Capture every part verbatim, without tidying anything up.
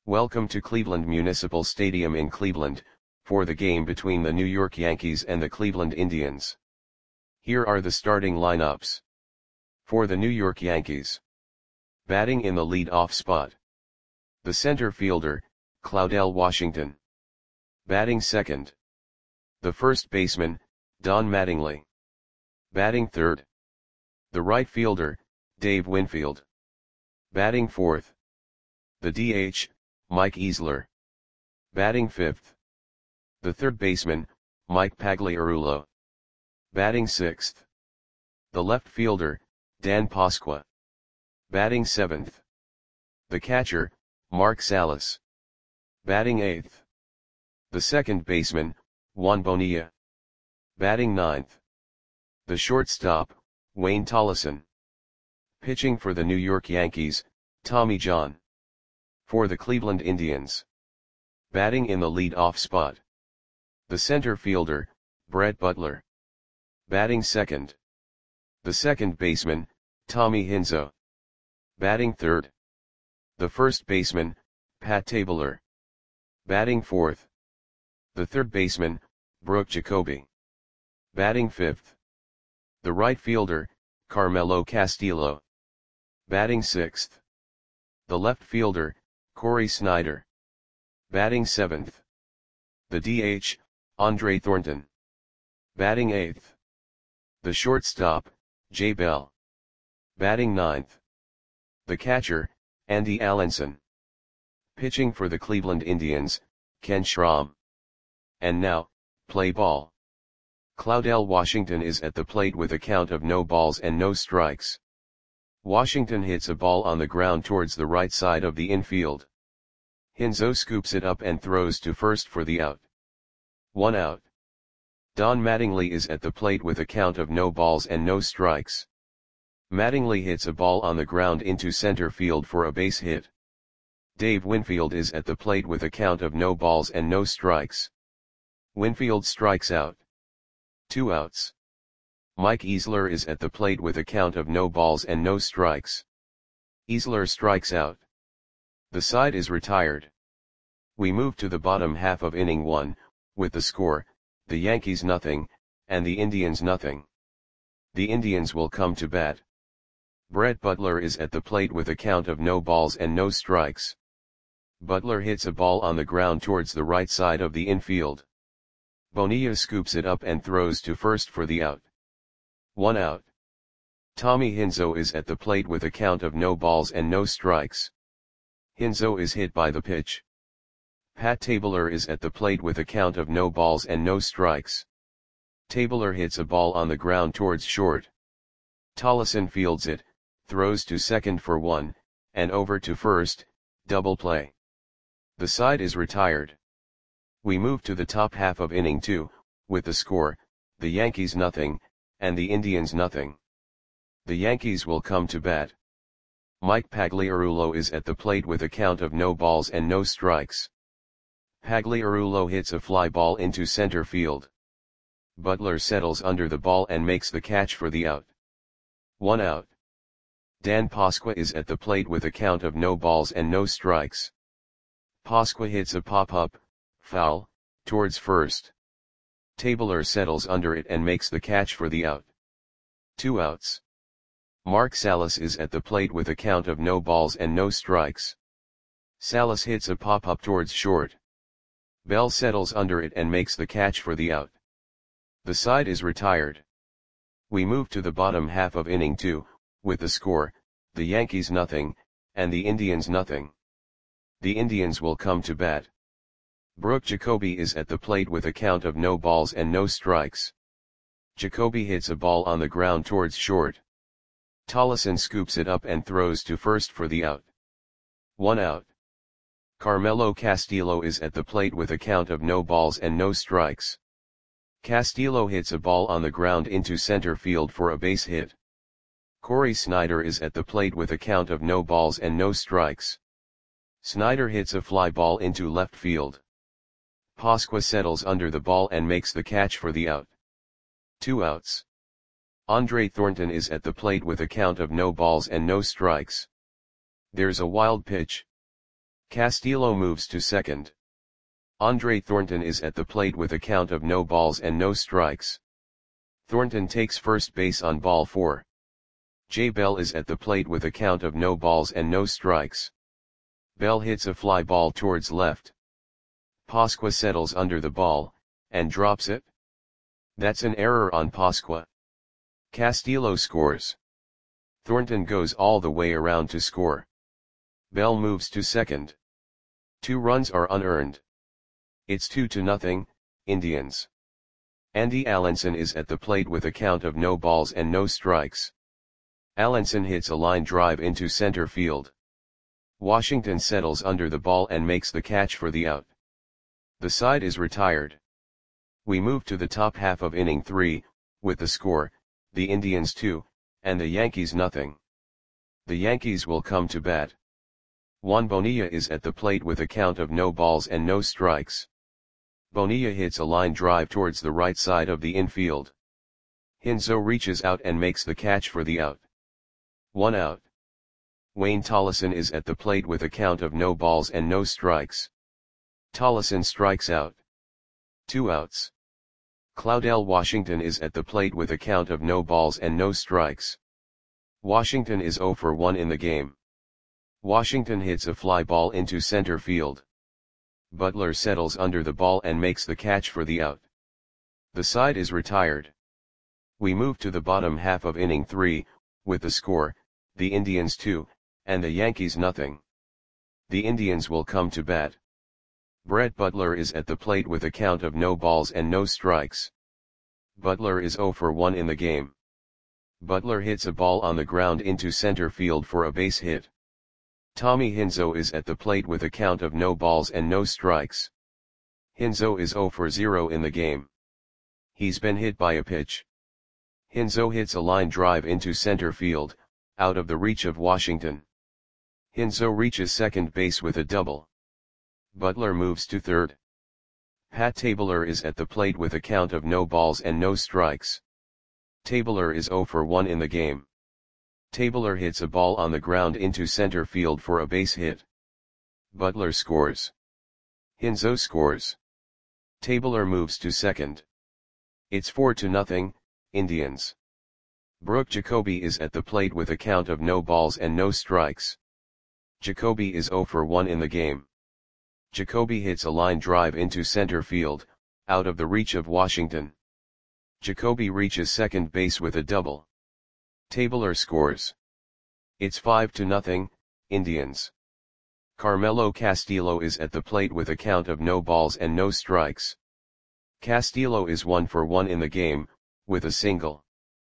Welcome to Cleveland Municipal Stadium in Cleveland, for the game between the New York Yankees and the Cleveland Indians. Here are the starting lineups. For the New York Yankees. Batting in the lead-off spot. The center fielder, Claudell Washington. Batting second. The first baseman, Don Mattingly. Batting third. The right fielder, Dave Winfield. Batting fourth. The D H, Mike Easler. Batting fifth. The third baseman, Mike Pagliarulo. Batting sixth. The left fielder, Dan Pasqua. Batting seventh. The catcher, Mark Salas. Batting eighth. The second baseman, Juan Bonilla. Batting ninth. The shortstop, Wayne Tolleson. Pitching for the New York Yankees, Tommy John. For the Cleveland Indians. Batting in the lead-off spot. The center fielder, Brett Butler. Batting second. The second baseman, Tommy Hinzo. Batting third. The first baseman, Pat Tabler. Batting fourth. The third baseman, Brooke Jacoby. Batting fifth. The right fielder, Carmelo Castillo. Batting sixth. The left fielder, Corey Snyder. Batting seventh. The D H, Andre Thornton. Batting eighth. The shortstop, Jay Bell. Batting ninth. The catcher, Andy Allenson. Pitching for the Cleveland Indians, Ken Schramm. And now, play ball. Claudell Washington is at the plate with a count of no balls and no strikes. Washington hits a ball on the ground towards the right side of the infield. Hinzo scoops it up and throws to first for the out. One out. Don Mattingly is at the plate with a count of no balls and no strikes. Mattingly hits a ball on the ground into center field for a base hit. Dave Winfield is at the plate with a count of no balls and no strikes. Winfield strikes out. Two outs. Mike Easler is at the plate with a count of no balls and no strikes. Easler strikes out. The side is retired. We move to the bottom half of inning one, with the score, the Yankees nothing, and the Indians nothing. The Indians will come to bat. Brett Butler is at the plate with a count of no balls and no strikes. Butler hits a ball on the ground towards the right side of the infield. Bonilla scoops it up and throws to first for the out. One out. Tommy Hinzo is at the plate with a count of no balls and no strikes. Hinzo is hit by the pitch. Pat Tabler is at the plate with a count of no balls and no strikes. Tabler hits a ball on the ground towards short. Tolleson fields it, throws to second for one, and over to first, double play. The side is retired. We move to the top half of inning two, with the score, the Yankees nothing, and the Indians nothing. The Yankees will come to bat. Mike Pagliarulo is at the plate with a count of no balls and no strikes. Pagliarulo hits a fly ball into center field. Butler settles under the ball and makes the catch for the out. One out. Dan Pasqua is at the plate with a count of no balls and no strikes. Pasqua hits a pop-up, foul, towards first. Tabler settles under it and makes the catch for the out. Two outs. Mark Salas is at the plate with a count of no balls and no strikes. Salas hits a pop-up towards short. Bell settles under it and makes the catch for the out. The side is retired. We move to the bottom half of inning two, with the score, the Yankees nothing, and the Indians nothing. The Indians will come to bat. Brooke Jacoby is at the plate with a count of no balls and no strikes. Jacoby hits a ball on the ground towards short. Tolleson scoops it up and throws to first for the out. One out. Carmelo Castillo is at the plate with a count of no balls and no strikes. Castillo hits a ball on the ground into center field for a base hit. Corey Snyder is at the plate with a count of no balls and no strikes. Snyder hits a fly ball into left field. Pasqua settles under the ball and makes the catch for the out. Two outs. Andre Thornton is at the plate with a count of no balls and no strikes. There's a wild pitch. Castillo moves to second. Andre Thornton is at the plate with a count of no balls and no strikes. Thornton takes first base on ball four. Jay Bell is at the plate with a count of no balls and no strikes. Bell hits a fly ball towards left. Pasqua settles under the ball, and drops it. That's an error on Pasqua. Castillo scores. Thornton goes all the way around to score. Bell moves to second. Two runs are unearned. It's two to nothing, Indians. Andy Allenson is at the plate with a count of no balls and no strikes. Allenson hits a line drive into center field. Washington settles under the ball and makes the catch for the out. The side is retired. We move to the top half of inning three, with the score, the Indians two, and the Yankees nothing. The Yankees will come to bat. Juan Bonilla is at the plate with a count of no balls and no strikes. Bonilla hits a line drive towards the right side of the infield. Hinzo reaches out and makes the catch for the out. One out. Wayne Tollison is at the plate with a count of no balls and no strikes. Tollison strikes out. Two outs. Claudel Washington is at the plate with a count of no balls and no strikes. Washington is zero for one in the game. Washington hits a fly ball into center field. Butler settles under the ball and makes the catch for the out. The side is retired. We move to the bottom half of inning three, with the score, the Indians two, and the Yankees nothing. The Indians will come to bat. Brett Butler is at the plate with a count of no balls and no strikes. Butler is zero for one in the game. Butler hits a ball on the ground into center field for a base hit. Tommy Hinzo is at the plate with a count of no balls and no strikes. Hinzo is zero for zero in the game. He's been hit by a pitch. Hinzo hits a line drive into center field, out of the reach of Washington. Hinzo reaches second base with a double. Butler moves to third. Pat Tabler is at the plate with a count of no balls and no strikes. Tabler is zero for one in the game. Tabler hits a ball on the ground into center field for a base hit. Butler scores. Hinzo scores. Tabler moves to second. It's four to nothing, Indians. Brooke Jacoby is at the plate with a count of no balls and no strikes. Jacoby is zero for one in the game. Jacoby hits a line drive into center field, out of the reach of Washington. Jacoby reaches second base with a double. Tabler scores. It's five to nothing, Indians. Carmelo Castillo is at the plate with a count of no balls and no strikes. Castillo is one for one in the game, with a single.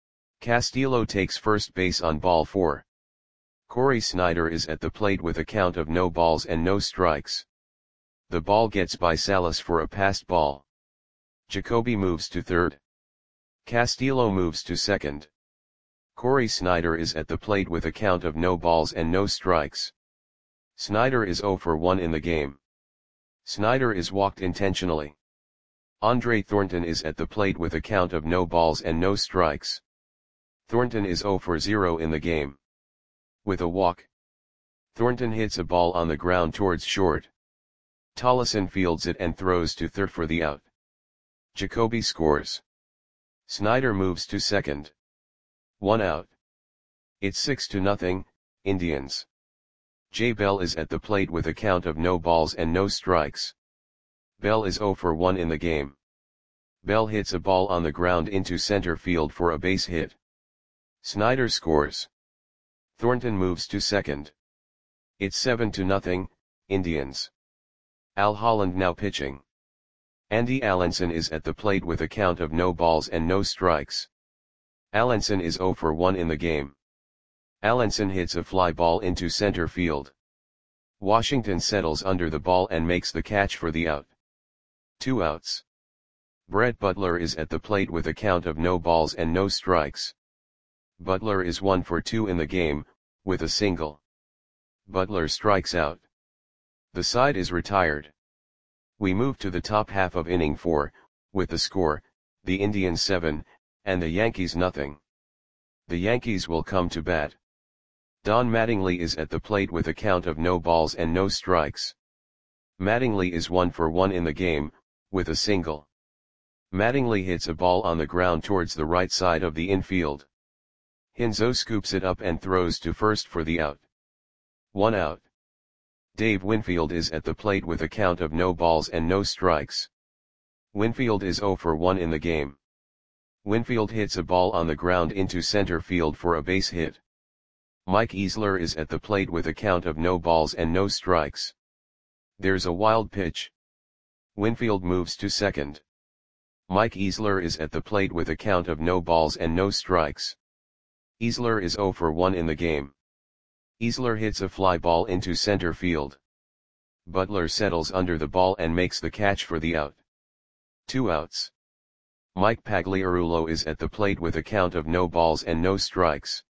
Castillo takes first base on ball four. Corey Snyder is at the plate with a count of no balls and no strikes. The ball gets by Salas for a passed ball. Jacoby moves to third. Castillo moves to second. Corey Snyder is at the plate with a count of no balls and no strikes. Snyder is zero for one in the game. Snyder is walked intentionally. Andre Thornton is at the plate with a count of no balls and no strikes. Thornton is zero for zero in the game. With a walk. Thornton hits a ball on the ground towards short. Tollison fields it and throws to third for the out. Jacoby scores. Snyder moves to second. One out. It's six to nothing, Indians. Jay Bell is at the plate with a count of no balls and no strikes. Bell is zero for one in the game. Bell hits a ball on the ground into center field for a base hit. Snyder scores. Thornton moves to second. It's seven to nothing, Indians. Al Holland now pitching. Andy Allenson is at the plate with a count of no balls and no strikes. Allenson is zero for one in the game. Allenson hits a fly ball into center field. Washington settles under the ball and makes the catch for the out. Two outs. Brett Butler is at the plate with a count of no balls and no strikes. Butler is one for two in the game, with a single. Butler strikes out. The side is retired. We move to the top half of inning four, with the score, the Indians seven, and the Yankees nothing. The Yankees will come to bat. Don Mattingly is at the plate with a count of no balls and no strikes. Mattingly is one for one in the game, with a single. Mattingly hits a ball on the ground towards the right side of the infield. Hinzo scoops it up and throws to first for the out. One out. Dave Winfield is at the plate with a count of no balls and no strikes. Winfield is zero for one in the game. Winfield hits a ball on the ground into center field for a base hit. Mike Easler is at the plate with a count of no balls and no strikes. There's a wild pitch. Winfield moves to second. Mike Easler is at the plate with a count of no balls and no strikes. Easler is zero for one in the game. Easler hits a fly ball into center field. Butler settles under the ball and makes the catch for the out. Two outs. Mike Pagliarulo is at the plate with a count of no balls and no strikes.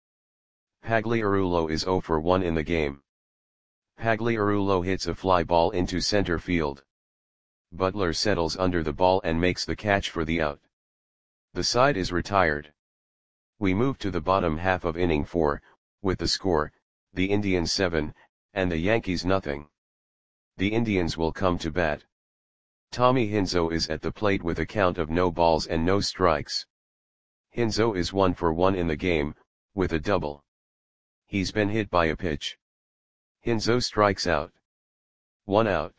Pagliarulo is zero for one in the game. Pagliarulo hits a fly ball into center field. Butler settles under the ball and makes the catch for the out. The side is retired. We move to the bottom half of inning four, with the score, the Indians seven, and the Yankees nothing. The Indians will come to bat. Tommy Hinzo is at the plate with a count of no balls and no strikes. Hinzo is one for one in the game, with a double. He's been hit by a pitch. Hinzo strikes out. One out.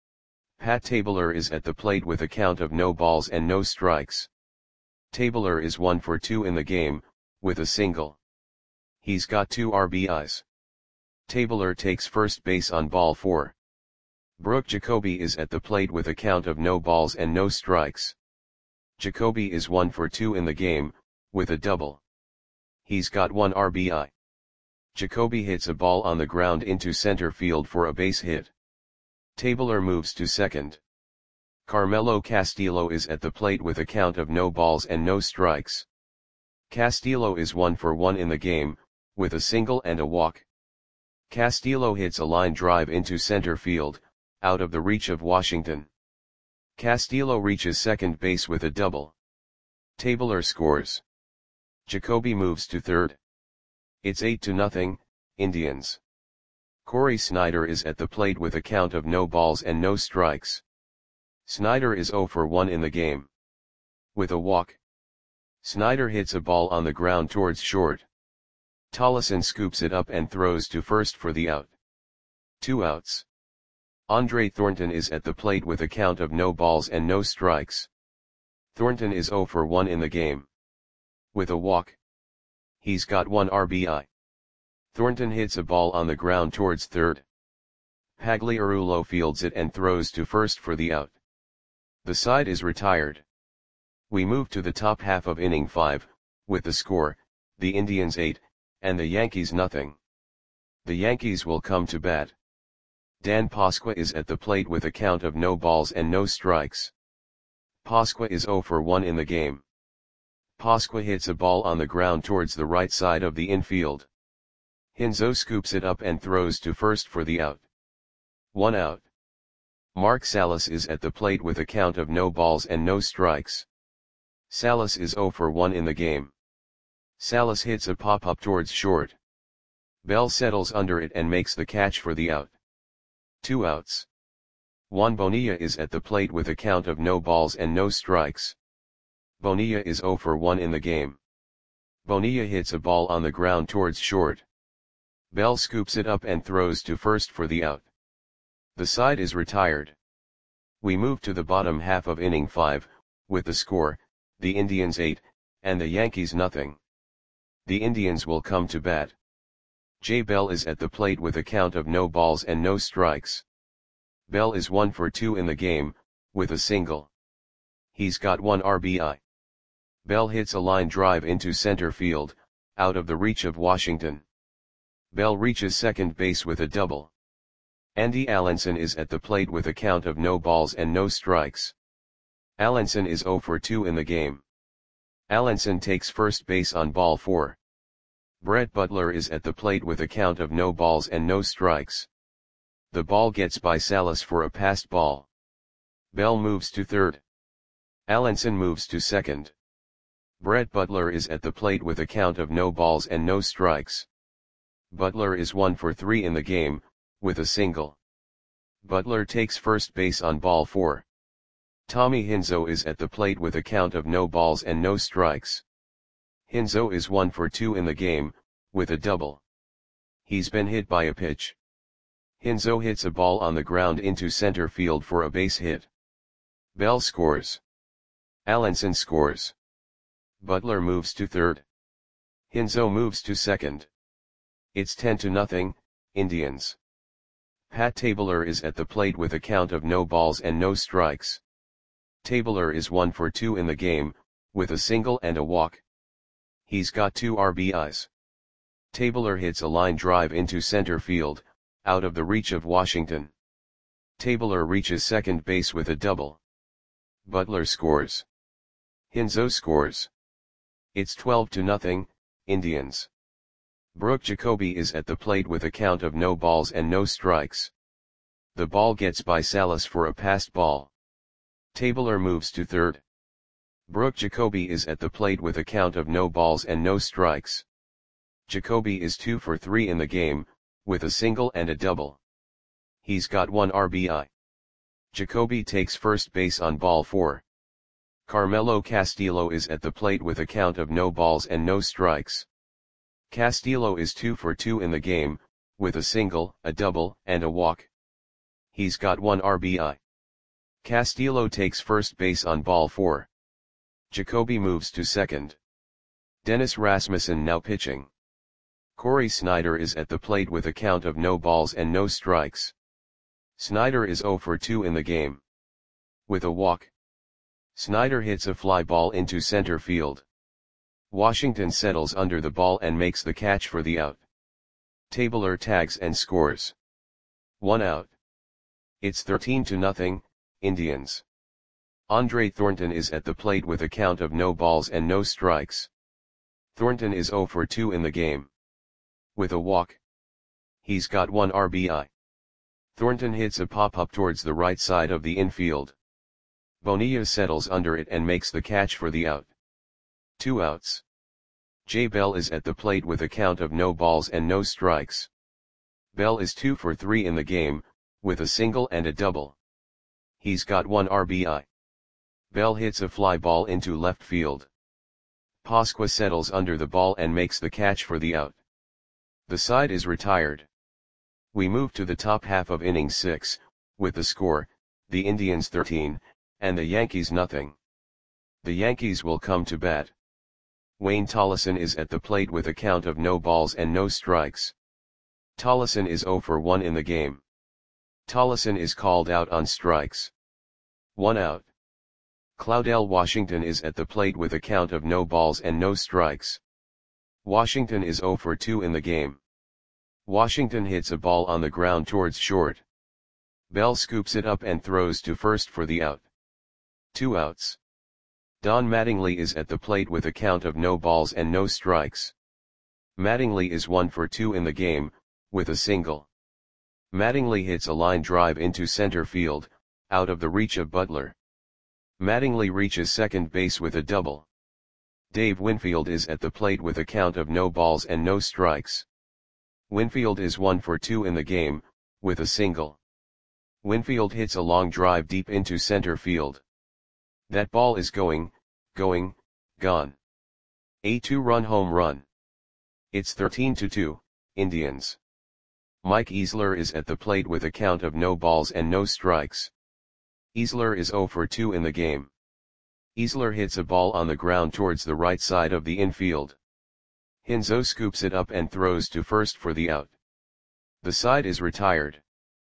Pat Tabler is at the plate with a count of no balls and no strikes. Tabler is one for two in the game, with a single. He's got two R B Is. Tabler takes first base on ball four. Brooke Jacoby is at the plate with a count of no balls and no strikes. Jacoby is one for two in the game, with a double. He's got one R B I. Jacoby hits a ball on the ground into center field for a base hit. Tabler moves to second. Carmelo Castillo is at the plate with a count of no balls and no strikes. Castillo is one for one in the game, with a single and a walk. Castillo hits a line drive into center field, out of the reach of Washington. Castillo reaches second base with a double. Tabler scores. Jacoby moves to third. It's eight to nothing, Indians. Corey Snyder is at the plate with a count of no balls and no strikes. Snyder is zero for one in the game. With a walk. Snyder hits a ball on the ground towards short. Tollison scoops it up and throws to first for the out. Two outs. Andre Thornton is at the plate with a count of no balls and no strikes. Thornton is zero for one in the game. With a walk. He's got one R B I. Thornton hits a ball on the ground towards third. Pagliarulo fields it and throws to first for the out. The side is retired. We move to the top half of inning five, with the score, the Indians eight, and the Yankees nothing. The Yankees will come to bat. Dan Pasqua is at the plate with a count of no balls and no strikes. Pasqua is zero for one in the game. Pasqua hits a ball on the ground towards the right side of the infield. Hinzo scoops it up and throws to first for the out. One out. Mark Salas is at the plate with a count of no balls and no strikes. Salas is zero for one in the game. Salas hits a pop-up towards short. Bell settles under it and makes the catch for the out. Two outs. Juan Bonilla is at the plate with a count of no balls and no strikes. Bonilla is zero for one in the game. Bonilla hits a ball on the ground towards short. Bell scoops it up and throws to first for the out. The side is retired. We move to the bottom half of inning five, with the score, the Indians eight, and the Yankees nothing. The Indians will come to bat. Jay Bell is at the plate with a count of no balls and no strikes. Bell is one for two in the game, with a single. He's got one R B I. Bell hits a line drive into center field, out of the reach of Washington. Bell reaches second base with a double. Andy Allenson is at the plate with a count of no balls and no strikes. Allenson is zero for two in the game. Allenson takes first base on ball four. Brett Butler is at the plate with a count of no balls and no strikes. The ball gets by Salas for a passed ball. Bell moves to third. Allenson moves to second. Brett Butler is at the plate with a count of no balls and no strikes. Butler is one for three in the game, with a single. Butler takes first base on ball four. Tommy Hinzo is at the plate with a count of no balls and no strikes. Hinzo is one for two in the game, with a double. He's been hit by a pitch. Hinzo hits a ball on the ground into center field for a base hit. Bell scores. Allenson scores. Butler moves to third. Hinzo moves to second. It's ten to nothing, Indians. Pat Tabler is at the plate with a count of no balls and no strikes. Tabler is one for two in the game, with a single and a walk. He's got two R B Is. Tabler hits a line drive into center field, out of the reach of Washington. Tabler reaches second base with a double. Butler scores. Hinzo scores. It's twelve to nothing, Indians. Brooke Jacoby is at the plate with a count of no balls and no strikes. The ball gets by Salas for a passed ball. Tabler moves to third. Brooke Jacoby is at the plate with a count of no balls and no strikes. Jacoby is two for three in the game, with a single and a double. He's got one R B I. Jacoby takes first base on ball four. Carmelo Castillo is at the plate with a count of no balls and no strikes. Castillo is two for two in the game, with a single, a double, and a walk. He's got one R B I. Castillo takes first base on ball four. Jacoby moves to second. Dennis Rasmussen now pitching. Corey Snyder is at the plate with a count of no balls and no strikes. Snyder is zero for two in the game. With a walk. Snyder hits a fly ball into center field. Washington settles under the ball and makes the catch for the out. Tabler tags and scores. One out. It's thirteen to nothing, Indians. Andre Thornton is at the plate with a count of no balls and no strikes. Thornton is zero for two in the game. With a walk. He's got one R B I. Thornton hits a pop-up towards the right side of the infield. Bonilla settles under it and makes the catch for the out. Two outs. Jay Bell is at the plate with a count of no balls and no strikes. Bell is two for three in the game, with a single and a double. He's got one R B I. Bell hits a fly ball into left field. Pasqua settles under the ball and makes the catch for the out. The side is retired. We move to the top half of inning six, with the score, the Indians thirteen, and the Yankees nothing. The Yankees will come to bat. Wayne Tollison is at the plate with a count of no balls and no strikes. Tollison is zero for one in the game. Tollison is called out on strikes. One out. Claudell Washington is at the plate with a count of no balls and no strikes. Washington is zero for two in the game. Washington hits a ball on the ground towards short. Bell scoops it up and throws to first for the out. Two outs. Don Mattingly is at the plate with a count of no balls and no strikes. Mattingly is one for two in the game, with a single. Mattingly hits a line drive into center field, out of the reach of Butler. Mattingly reaches second base with a double. Dave Winfield is at the plate with a count of no balls and no strikes. Winfield is one for two in the game, with a single. Winfield hits a long drive deep into center field. That ball is going, going, gone. A two-run home run. It's thirteen to two, Indians. Mike Easler is at the plate with a count of no balls and no strikes. Easler is zero for two in the game. Easler hits a ball on the ground towards the right side of the infield. Hinzo scoops it up and throws to first for the out. The side is retired.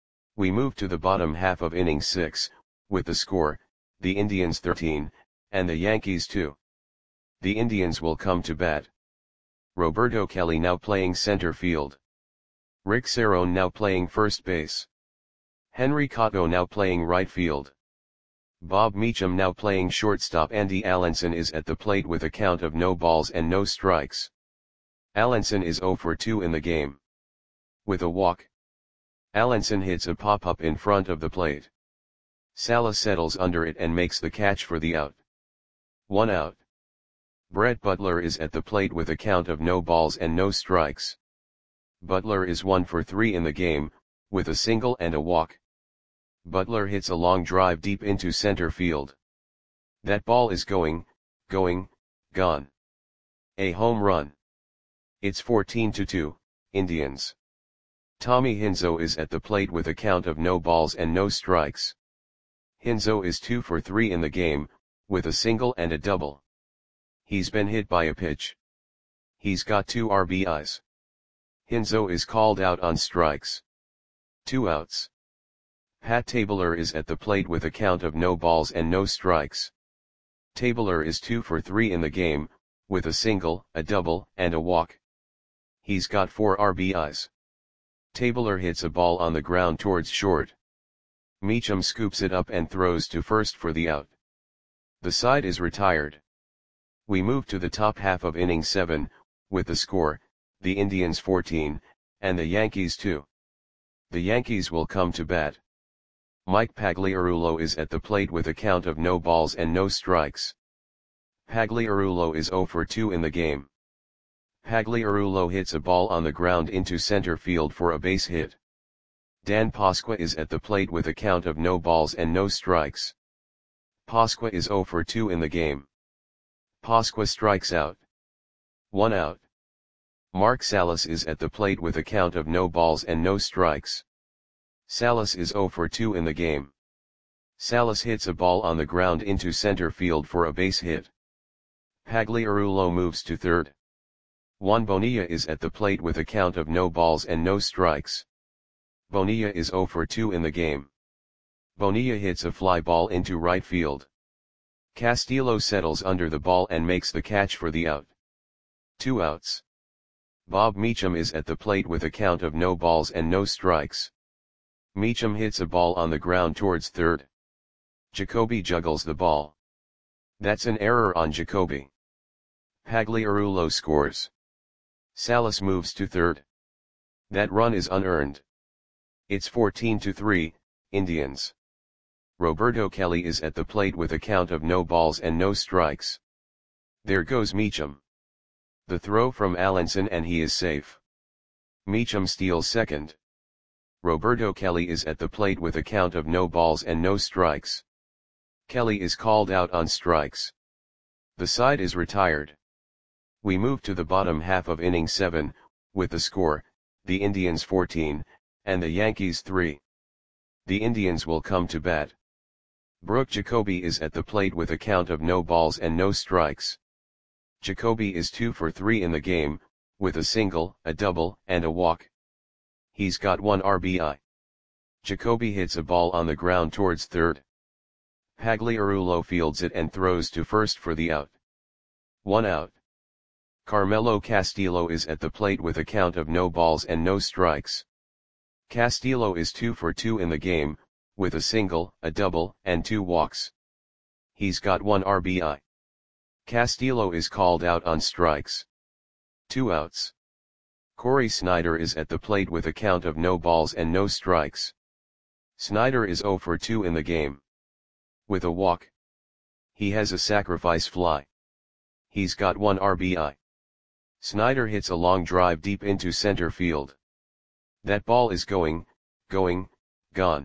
We move to the bottom half of inning six, with the score, the Indians thirteen, and the Yankees two. The Indians will come to bat. Roberto Kelly now playing center field. Rick Cerone now playing first base. Henry Cotto now playing right field. Bob Meacham now playing shortstop. Andy Allenson is at the plate with a count of no balls and no strikes. Allenson is zero for two in the game. With a walk. Allenson hits a pop-up in front of the plate. Salas settles under it and makes the catch for the out. One out. Brett Butler is at the plate with a count of no balls and no strikes. Butler is one for three in the game, with a single and a walk. Butler hits a long drive deep into center field. That ball is going, going, gone. A home run. It's fourteen to two, Indians. Tommy Hinzo is at the plate with a count of no balls and no strikes. Hinzo is two for three in the game, with a single and a double. He's been hit by a pitch. He's got two R B Is. Hinzo is called out on strikes. Two outs. Pat Tabler is at the plate with a count of no balls and no strikes. Tabler is two for three in the game, with a single, a double, and a walk. He's got four R B Is. Tabler hits a ball on the ground towards short. Meacham scoops it up and throws to first for the out. The side is retired. We move to the top half of inning seven, with the score, the Indians fourteen, and the Yankees two. The Yankees will come to bat. Mike Pagliarulo is at the plate with a count of no balls and no strikes. Pagliarulo is zero for two in the game. Pagliarulo hits a ball on the ground into center field for a base hit. Dan Pasqua is at the plate with a count of no balls and no strikes. Pasqua is zero for two in the game. Pasqua strikes out. One out. Mark Salas is at the plate with a count of no balls and no strikes. Salas is zero for two in the game. Salas hits a ball on the ground into center field for a base hit. Pagliarulo moves to third. Juan Bonilla is at the plate with a count of no balls and no strikes. Bonilla is zero for two in the game. Bonilla hits a fly ball into right field. Castillo settles under the ball and makes the catch for the out. Two outs. Bob Meacham is at the plate with a count of no balls and no strikes. Meacham hits a ball on the ground towards third. Jacoby juggles the ball. That's an error on Jacoby. Pagliarulo scores. Salas moves to third. That run is unearned. It's fourteen to three, Indians. Roberto Kelly is at the plate with a count of no balls and no strikes. There goes Meacham. The throw from Allenson and he is safe. Meacham steals second. Roberto Kelly is at the plate with a count of no balls and no strikes. Kelly is called out on strikes. The side is retired. We move to the bottom half of inning seven, with the score, the Indians fourteen, and the Yankees three. The Indians will come to bat. Brooke Jacoby is at the plate with a count of no balls and no strikes. Jacoby is two for three in the game, with a single, a double, and a walk. He's got one R B I. Jacoby hits a ball on the ground towards third. Pagliarulo fields it and throws to first for the out. One out. Carmelo Castillo is at the plate with a count of no balls and no strikes. Castillo is two for two in the game, with a single, a double, and two walks. He's got one R B I. Castillo is called out on strikes. Two outs. Corey Snyder is at the plate with a count of no balls and no strikes. Snyder is zero for two in the game. With a walk. He has a sacrifice fly. He's got one R B I. Snyder hits a long drive deep into center field. That ball is going, going, gone.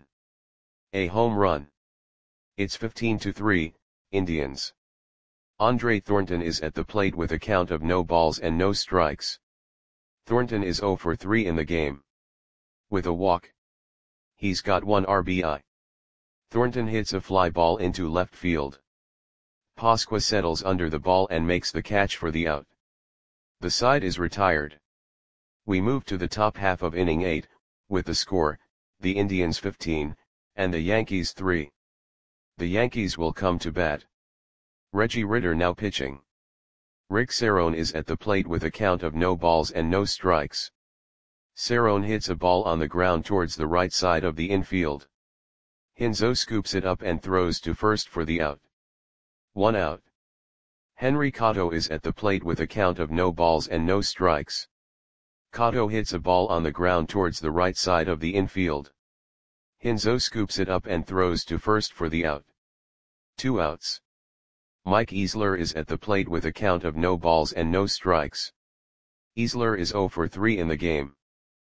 A home run. It's fifteen to three, Indians. Andre Thornton is at the plate with a count of no balls and no strikes. Thornton is zero for three in the game. With a walk. He's got one R B I. Thornton hits a fly ball into left field. Pasqua settles under the ball and makes the catch for the out. The side is retired. We move to the top half of inning eight, with the score, the Indians fifteen, and the Yankees three. The Yankees will come to bat. Reggie Ritter now pitching. Rick Cerrone is at the plate with a count of no balls and no strikes. Cerrone hits a ball on the ground towards the right side of the infield. Hinzo scoops it up and throws to first for the out. One out. Henry Cotto is at the plate with a count of no balls and no strikes. Cotto hits a ball on the ground towards the right side of the infield. Hinzo scoops it up and throws to first for the out. Two outs. Mike Easler is at the plate with a count of no balls and no strikes. Easler is zero for three in the game.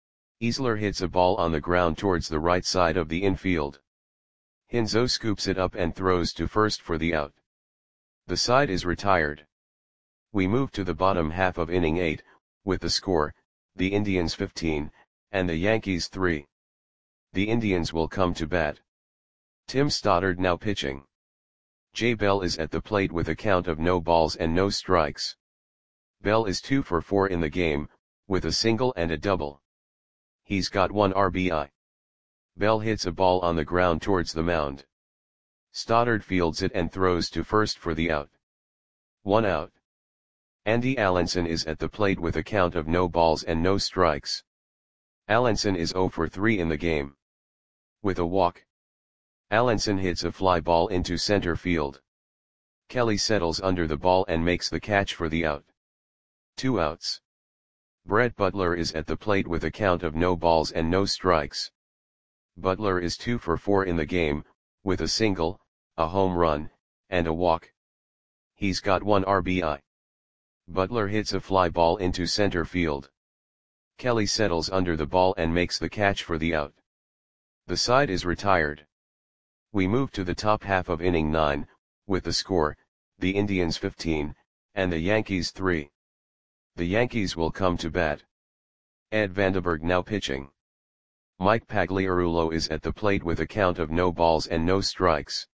Easler hits a ball on the ground towards the right side of the infield. Hinzo scoops it up and throws to first for the out. The side is retired. We move to the bottom half of inning eight, with the score, the Indians fifteen, and the Yankees three. The Indians will come to bat. Tim Stoddard now pitching. Jay Bell is at the plate with a count of no balls and no strikes. Bell is two for four in the game, with a single and a double. He's got one R B I. Bell hits a ball on the ground towards the mound. Stoddard fields it and throws to first for the out. One out. Andy Allenson is at the plate with a count of no balls and no strikes. Allenson is zero for three in the game. With a walk, Allenson hits a fly ball into center field. Kelly settles under the ball and makes the catch for the out. Two outs. Brett Butler is at the plate with a count of no balls and no strikes. Butler is two for four in the game, with a single, a home run, and a walk. He's got one R B I. Butler hits a fly ball into center field. Kelly settles under the ball and makes the catch for the out. The side is retired. We move to the top half of inning nine, with the score, the Indians fifteen, and the Yankees three. The Yankees will come to bat. Ed Vandenberg now pitching. Mike Pagliarulo is at the plate with a count of no balls and no strikes.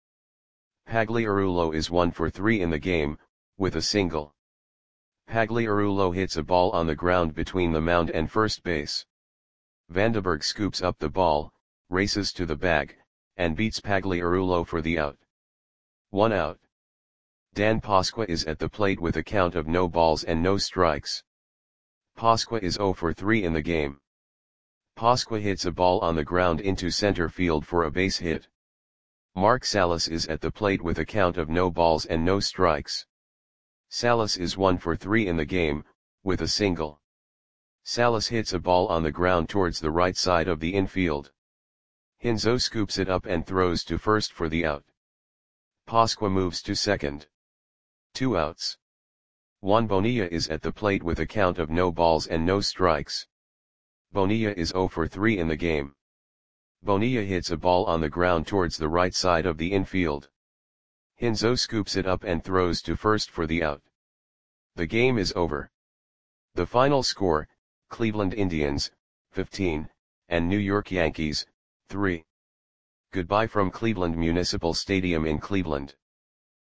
Pagliarulo is one for three in the game, with a single. Pagliarulo hits a ball on the ground between the mound and first base. Vandenberg scoops up the ball, races to the bag, and beats Pagliarulo for the out. One out. Dan Pasqua is at the plate with a count of no balls and no strikes. Pasqua is zero for three in the game. Pasqua hits a ball on the ground into center field for a base hit. Mark Salas is at the plate with a count of no balls and no strikes. Salas is one for three in the game, with a single. Salas hits a ball on the ground towards the right side of the infield. Hinzo scoops it up and throws to first for the out. Pasqua moves to second. Two outs. Juan Bonilla is at the plate with a count of no balls and no strikes. Bonilla is zero for three in the game. Bonilla hits a ball on the ground towards the right side of the infield. Hinzo scoops it up and throws to first for the out. The game is over. The final score, Cleveland Indians, fifteen, and New York Yankees, three. Goodbye from Cleveland Municipal Stadium in Cleveland.